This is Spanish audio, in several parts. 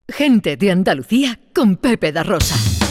Gente de Andalucía con Pepe da Rosa.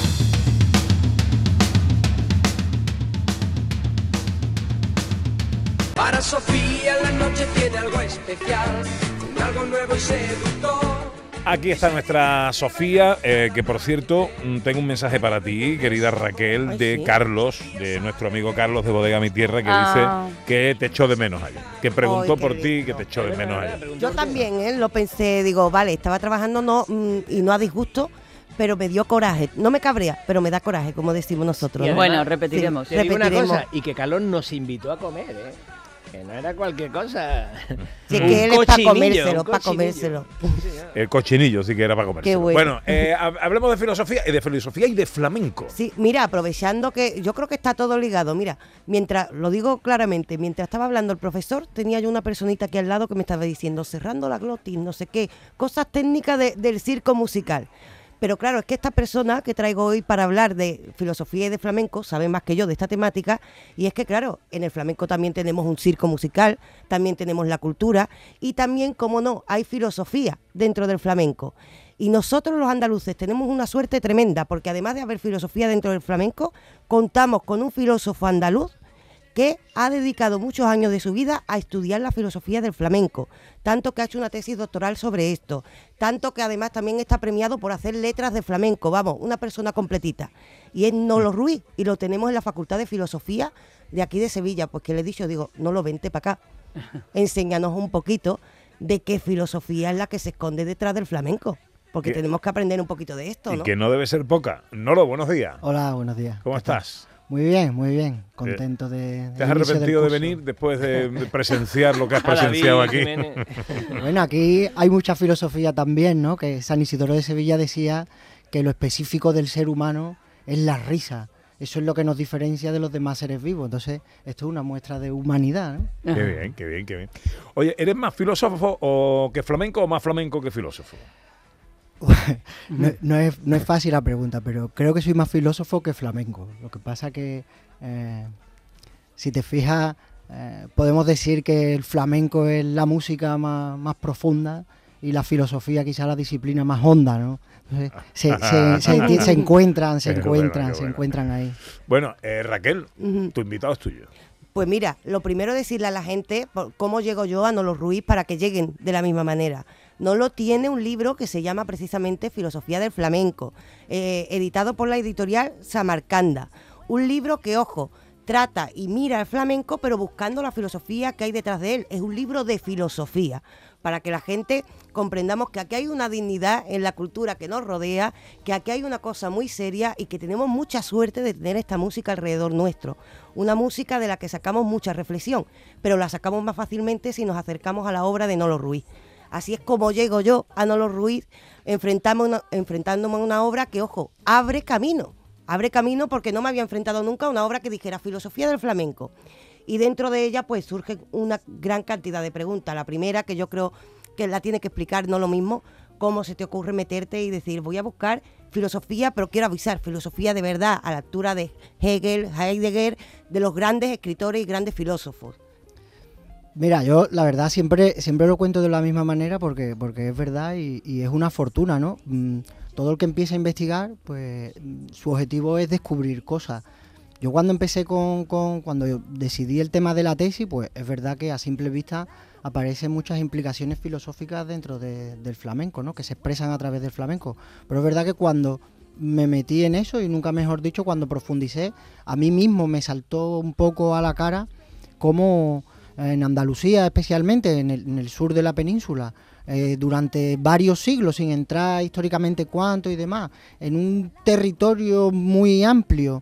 Para Sofía la noche tiene algo especial, algo nuevo y seductor. Aquí está nuestra Sofía, que por cierto, tengo un mensaje para ti, querida Raquel, de Carlos, de nuestro amigo Carlos de Bodega Mi Tierra, que dice que te echó de menos ayer, que preguntó por ti, que te echó de menos ayer. Yo también, lo pensé, digo, vale, estaba trabajando y no a disgusto, pero me dio coraje. No me cabrea, pero me da coraje, como decimos nosotros. Y ¿no? bueno, repetiremos. Sí, Te digo una repetiremos. cosa, y que Carlos nos invitó a comer, ¿eh? Que no era cualquier cosa. Sí, que él es para comérselo, El cochinillo sí que era para comérselo. Qué bueno. Hablemos de filosofía y de flamenco. Sí, mira, aprovechando que yo creo que está todo ligado. Mira, mientras, lo digo claramente, mientras estaba hablando el profesor, tenía yo una personita aquí al lado que me estaba diciendo, cerrando la glotis, no sé qué, cosas técnicas del circo musical. Pero claro, es que esta persona que traigo hoy para hablar de filosofía y de flamenco sabe más que yo de esta temática, y es que claro, en el flamenco también tenemos un circo musical, también tenemos la cultura y también, como no, hay filosofía dentro del flamenco. Y nosotros los andaluces tenemos una suerte tremenda, porque además de haber filosofía dentro del flamenco, contamos con un filósofo andaluz que ha dedicado muchos años de su vida a estudiar la filosofía del flamenco, tanto que ha hecho una tesis doctoral sobre esto, tanto que además también está premiado por hacer letras de flamenco, vamos, una persona completita. Y es Nolo Ruiz, y lo tenemos en la Facultad de Filosofía de aquí de Sevilla, pues que le he dicho, digo, Nolo, vente para acá, enséñanos un poquito de qué filosofía es la que se esconde detrás del flamenco, porque tenemos que aprender un poquito de esto, ¿no? Y que no debe ser poca. Nolo, buenos días. Hola, buenos días. ¿Cómo estás? Muy bien, contento de... ¿Te has arrepentido de venir después de presenciar lo que has presenciado aquí? Bueno, aquí hay mucha filosofía también, ¿no? Que San Isidoro de Sevilla decía que lo específico del ser humano es la risa. Eso es lo que nos diferencia de los demás seres vivos. Entonces, esto es una muestra de humanidad, ¿no? Qué bien. Oye, ¿eres más filósofo que flamenco o más flamenco que filósofo? No es fácil la pregunta, pero creo que soy más filósofo que flamenco. Lo que pasa que, si te fijas, podemos decir que el flamenco es la música más profunda y la filosofía quizá la disciplina más honda, ¿no? Entonces, se encuentran ahí. Bueno, Raquel, tu invitado es tuyo. Pues mira, lo primero es decirle a la gente cómo llego yo a Nolo Ruiz para que lleguen de la misma manera. Nolo tiene un libro que se llama precisamente Filosofía del Flamenco, editado por la editorial Samarcanda. Un libro que, ojo, trata y mira el flamenco, pero buscando la filosofía que hay detrás de él. Es un libro de filosofía, para que la gente comprendamos que aquí hay una dignidad en la cultura que nos rodea, que aquí hay una cosa muy seria y que tenemos mucha suerte de tener esta música alrededor nuestro. Una música de la que sacamos mucha reflexión, pero la sacamos más fácilmente si nos acercamos a la obra de Nolo Ruiz. Así es como llego yo a Nolo Ruiz, enfrentándome a una obra que, ojo, abre camino porque no me había enfrentado nunca a una obra que dijera filosofía del flamenco. Y dentro de ella pues surge una gran cantidad de preguntas. La primera, que yo creo que la tiene que explicar no lo mismo, cómo se te ocurre meterte y decir, voy a buscar filosofía, pero quiero avisar, filosofía de verdad, a la altura de Hegel, Heidegger, de los grandes escritores y grandes filósofos. Mira, yo la verdad siempre lo cuento de la misma manera porque es verdad y es una fortuna, ¿no? Todo el que empieza a investigar, pues su objetivo es descubrir cosas. Yo cuando empecé cuando decidí el tema de la tesis, pues es verdad que a simple vista aparecen muchas implicaciones filosóficas dentro del flamenco, ¿no? Que se expresan a través del flamenco. Pero es verdad que cuando me metí en eso, y nunca mejor dicho, cuando profundicé, a mí mismo me saltó un poco a la cara cómo en Andalucía, especialmente en el sur de la península, durante varios siglos, sin entrar históricamente cuánto y demás, en un territorio muy amplio,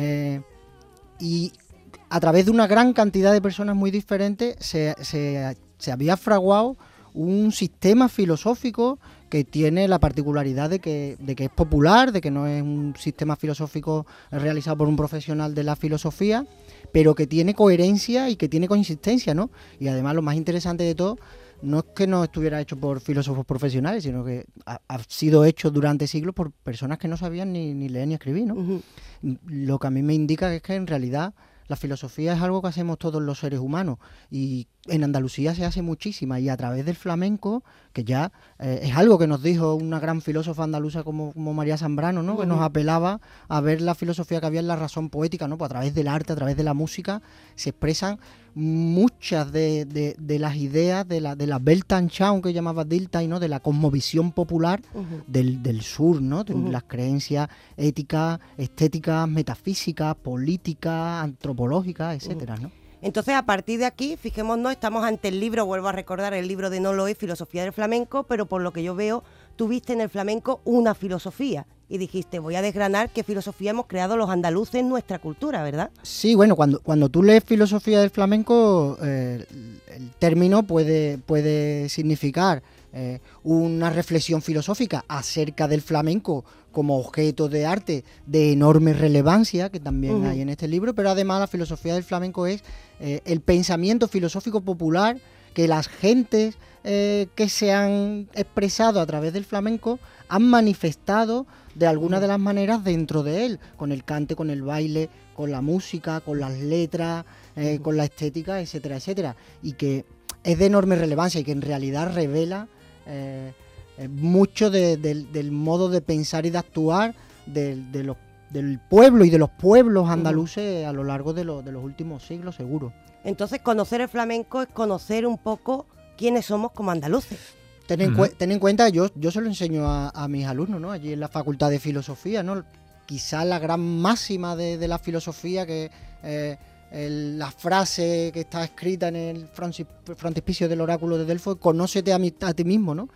y a través de una gran cantidad de personas muy diferentes se había fraguado un sistema filosófico que tiene la particularidad de que es popular, de que no es un sistema filosófico realizado por un profesional de la filosofía, pero que tiene coherencia y que tiene consistencia, ¿no? Y además lo más interesante de todo, no es que no estuviera hecho por filósofos profesionales, sino que ha sido hecho durante siglos por personas que no sabían ni leer ni escribir, ¿no? Uh-huh. Lo que a mí me indica es que en realidad la filosofía es algo que hacemos todos los seres humanos, y en Andalucía se hace muchísima, y a través del flamenco, que ya es algo que nos dijo una gran filósofa andaluza como María Zambrano, ¿no? Que nos apelaba a ver la filosofía que había en la razón poética, ¿no? Pues a través del arte, a través de la música, se expresan muchas de las ideas de la Weltanschauung que llamaba Dilthey, ¿no? De la cosmovisión popular del sur, ¿no? De las creencias éticas, estéticas, metafísicas, políticas, antropológicas, etcétera, ¿no? Entonces, a partir de aquí, fijémonos, estamos ante el libro, vuelvo a recordar, el libro de No lo es, Filosofía del Flamenco, pero por lo que yo veo, tuviste en el flamenco una filosofía y dijiste, voy a desgranar qué filosofía hemos creado los andaluces en nuestra cultura, ¿verdad? Sí, bueno, cuando tú lees filosofía del flamenco, el término puede significar una reflexión filosófica acerca del flamenco como objeto de arte de enorme relevancia, que también hay en este libro, pero además la filosofía del flamenco es el pensamiento filosófico popular que las gentes que se han expresado a través del flamenco han manifestado de alguna de las maneras dentro de él, con el cante, con el baile, con la música, con las letras, con la estética, etcétera, etcétera, y que es de enorme relevancia y que en realidad revela mucho del modo de pensar y de actuar del pueblo y de los pueblos andaluces a lo largo de los últimos siglos, seguro. Entonces, conocer el flamenco es conocer un poco quiénes somos como andaluces. Ten en cuenta, yo se lo enseño a mis alumnos, ¿no? Allí en la Facultad de Filosofía, ¿no? Quizá la gran máxima de la filosofía, que la frase que está escrita en el frontispicio del oráculo de Delfos, conócete a ti mismo, ¿no?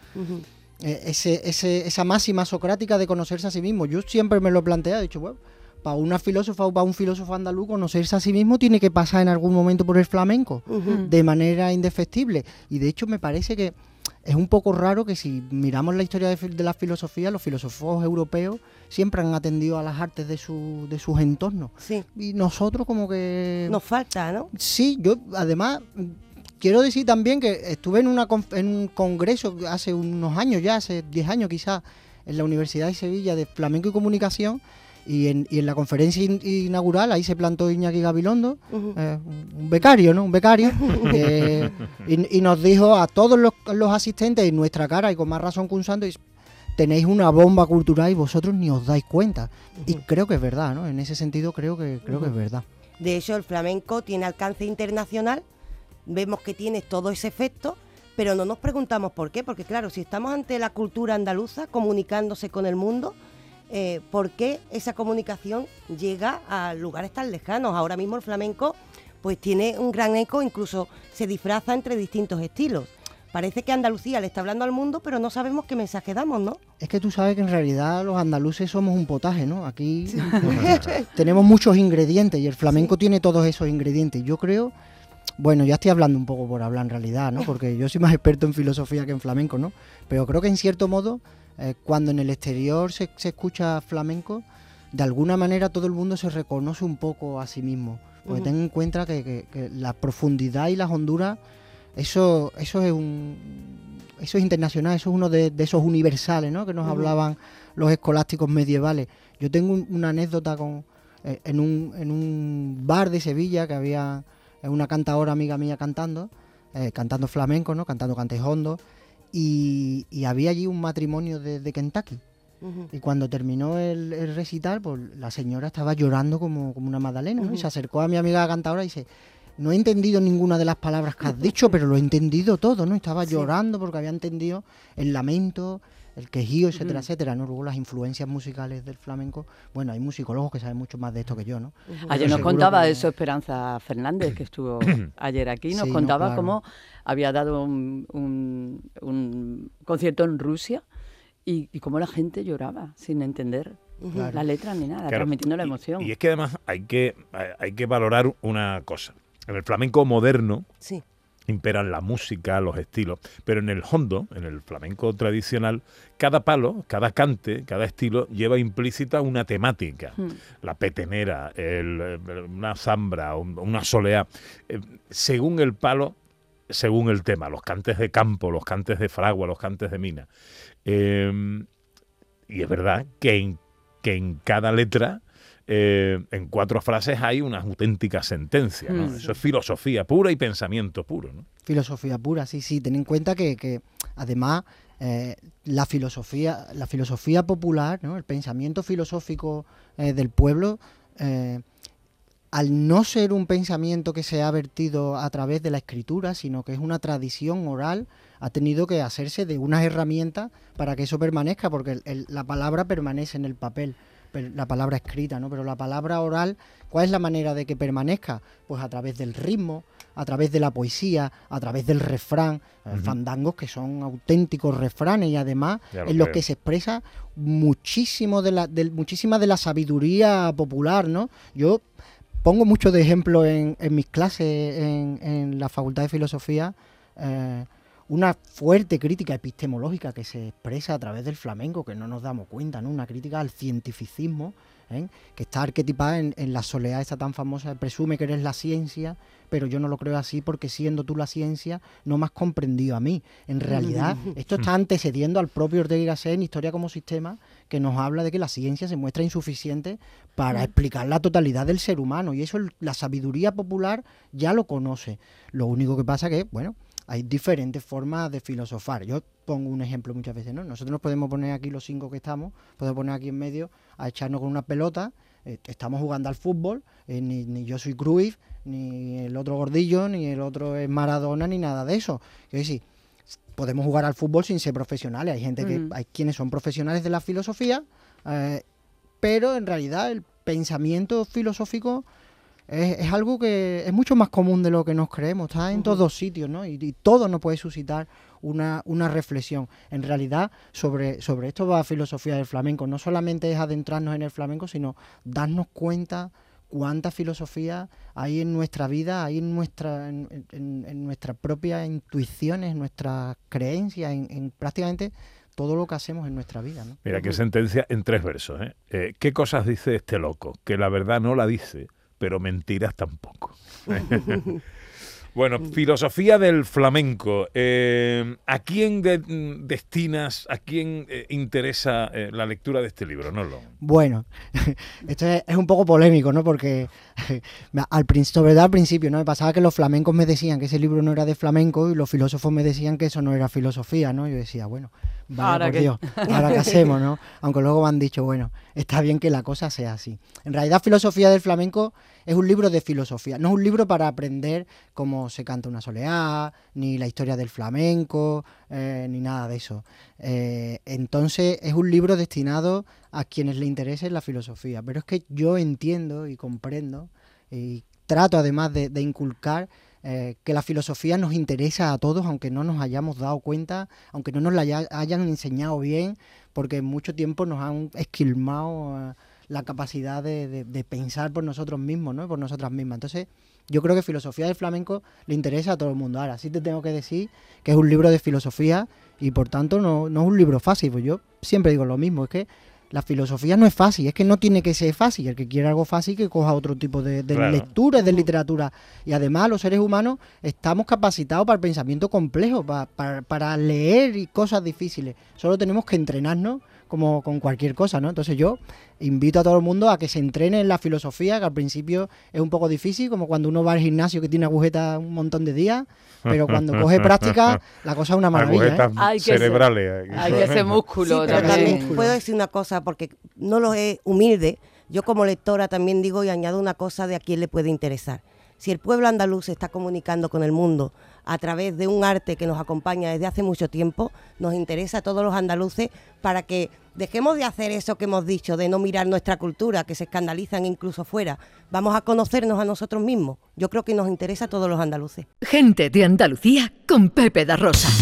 Esa máxima socrática de conocerse a sí mismo. Yo siempre me lo he planteado, he dicho, bueno, para una filósofa o para un filósofo andaluz, conocerse a sí mismo tiene que pasar en algún momento por el flamenco, de manera indefectible. Y de hecho me parece que es un poco raro que si miramos la historia de la filosofía, los filósofos europeos siempre han atendido a las artes de sus entornos. Sí. Y nosotros como que... nos falta, ¿no? Sí, yo además... Quiero decir también que estuve en un congreso hace unos años ya, hace 10 años quizás, en la Universidad de Sevilla de Flamenco y Comunicación, y en la conferencia inaugural ahí se plantó Iñaki Gabilondo, un becario, ¿no? Un becario, y nos dijo a todos los asistentes en nuestra cara, y con más razón que un santo, tenéis una bomba cultural y vosotros ni os dais cuenta. Y creo que es verdad, ¿no? En ese sentido creo que es verdad. De hecho, el flamenco tiene alcance internacional. Vemos que tiene todo ese efecto, pero no nos preguntamos por qué, porque claro, si estamos ante la cultura andaluza comunicándose con el mundo, ¿por qué esa comunicación llega a lugares tan lejanos? Ahora mismo el flamenco pues tiene un gran eco, incluso se disfraza entre distintos estilos. Parece que Andalucía le está hablando al mundo, pero no sabemos qué mensaje damos, ¿no? Es que tú sabes que en realidad los andaluces somos un potaje, ¿no? Aquí tenemos muchos ingredientes y el flamenco tiene todos esos ingredientes. Yo creo... Bueno, ya estoy hablando un poco por hablar en realidad, ¿no? Porque yo soy más experto en filosofía que en flamenco, ¿no? Pero creo que en cierto modo, cuando en el exterior se escucha flamenco, de alguna manera todo el mundo se reconoce un poco a sí mismo. Porque ten en cuenta que la profundidad y las honduras, eso es internacional, eso es uno de esos universales, ¿no? Que nos hablaban los escolásticos medievales. Yo tengo una anécdota en un bar de Sevilla que había... una cantadora amiga mía cantando flamenco, ¿no? Cantando cantes hondos, y había allí un matrimonio de Kentucky. Y cuando terminó el recital, pues la señora estaba llorando como una magdalena, ¿no? Y se acercó a mi amiga cantadora y dice, no he entendido ninguna de las palabras que has dicho, pero lo he entendido todo, ¿no? Estaba llorando porque había entendido el lamento, el quejío, etcétera, etcétera, ¿no? Luego las influencias musicales del flamenco, bueno, hay musicólogos que saben mucho más de esto que yo, ¿no? Ayer nos contaba eso Esperanza Fernández, que estuvo ayer aquí, nos contaba cómo había dado un concierto en Rusia y cómo la gente lloraba sin entender la letra ni nada, transmitiendo la emoción. Y es que además hay que valorar una cosa. En el flamenco moderno... sí. Imperan la música, los estilos, pero en el hondo, en el flamenco tradicional, cada palo, cada cante, cada estilo lleva implícita una temática. La petenera, una zambra, una soleá, según el palo, según el tema, los cantes de campo, los cantes de fragua, los cantes de mina. Y es verdad que en cada letra en 4 frases hay una auténtica sentencia, ¿no? Eso es filosofía pura y pensamiento puro, ¿no? Filosofía pura, sí. Ten en cuenta que además la filosofía popular, ¿no? El pensamiento filosófico del pueblo, al no ser un pensamiento que se ha vertido a través de la escritura, sino que es una tradición oral, ha tenido que hacerse de unas herramientas para que eso permanezca, porque la palabra permanece en el papel, la palabra escrita, ¿no? Pero la palabra oral, ¿cuál es la manera de que permanezca? Pues a través del ritmo, a través de la poesía, a través del refrán, fandangos que son auténticos refranes, y además en los que se expresa muchísima de la sabiduría popular, ¿no? Yo pongo mucho de ejemplo en mis clases en la Facultad de Filosofía, una fuerte crítica epistemológica que se expresa a través del flamenco, que no nos damos cuenta, ¿no? Una crítica al cientificismo, que está arquetipada en la soleá esta tan famosa, presume que eres la ciencia, pero yo no lo creo así, porque siendo tú la ciencia no me has comprendido a mí. En realidad, esto está antecediendo al propio Ortega y Gasset en Historia como Sistema, que nos habla de que la ciencia se muestra insuficiente para explicar la totalidad del ser humano, y eso la sabiduría popular ya lo conoce. Lo único que pasa que, bueno, hay diferentes formas de filosofar. Yo pongo un ejemplo muchas veces, ¿no? Nosotros nos podemos poner aquí, los 5 que estamos, podemos poner aquí en medio a echarnos con una pelota, estamos jugando al fútbol, ni yo soy Cruyff, ni el otro Gordillo, ni el otro es Maradona, ni nada de eso. Quiero decir, podemos jugar al fútbol sin ser profesionales. Hay gente hay quienes son profesionales de la filosofía, pero en realidad el pensamiento filosófico es algo que es mucho más común de lo que nos creemos. Está en todos sitios, ¿no? Y todo nos puede suscitar una reflexión. En realidad, sobre esto va Filosofía del Flamenco. No solamente es adentrarnos en el flamenco, sino darnos cuenta cuánta filosofía hay en nuestra vida, hay en nuestras propias intuiciones, en nuestras creencias, en prácticamente todo lo que hacemos en nuestra vida, ¿no? Mira, qué sentencia en 3 versos, ¿eh? ¿Qué cosas dice este loco? Que la verdad no la dice, pero mentiras tampoco. Bueno, filosofía del flamenco. ¿A quién destinas, a quién interesa la lectura de este libro, Nolo? Bueno, esto es un poco polémico, ¿no? Porque sobre todo al principio, ¿no? Me pasaba que los flamencos me decían que ese libro no era de flamenco y los filósofos me decían que eso no era filosofía, ¿no? Yo decía, bueno, vaya por Dios, ¿ahora qué hacemos, no? Aunque luego me han dicho, bueno, está bien que la cosa sea así. En realidad, Filosofía del Flamenco es un libro de filosofía, no es un libro para aprender cómo se canta una soleá, ni la historia del flamenco, ni nada de eso. Entonces es un libro destinado a quienes le interese la filosofía, pero es que yo entiendo y comprendo y trato además de inculcar que la filosofía nos interesa a todos, aunque no nos hayamos dado cuenta, aunque no nos la hayan enseñado bien, porque mucho tiempo nos han esquilmado la capacidad de pensar por nosotros mismos, ¿no? Por nosotras mismas. Entonces, yo creo que Filosofía del Flamenco le interesa a todo el mundo. Ahora, sí te tengo que decir que es un libro de filosofía y, por tanto, no es un libro fácil. Pues yo siempre digo lo mismo, es que la filosofía no es fácil, es que no tiene que ser fácil. El que quiera algo fácil, que coja otro tipo de claro, lectura, de literatura. Y además, los seres humanos estamos capacitados para el pensamiento complejo, para leer cosas difíciles. Solo tenemos que entrenarnos como con cualquier cosa, ¿no? Entonces yo invito a todo el mundo a que se entrene en la filosofía, que al principio es un poco difícil, como cuando uno va al gimnasio que tiene agujetas un montón de días, pero cuando coge práctica, la cosa es una maravilla. Agujetas cerebrales. Hay que ser músculo. Sí, pero también puedo decir una cosa, porque no lo es humilde. Yo como lectora también digo y añado una cosa de a quién le puede interesar. Si el pueblo andaluz se está comunicando con el mundo a través de un arte que nos acompaña desde hace mucho tiempo, nos interesa a todos los andaluces para que dejemos de hacer eso que hemos dicho, de no mirar nuestra cultura, que se escandalizan incluso fuera. Vamos a conocernos a nosotros mismos. Yo creo que nos interesa a todos los andaluces. Gente de Andalucía con Pepe da Rosa.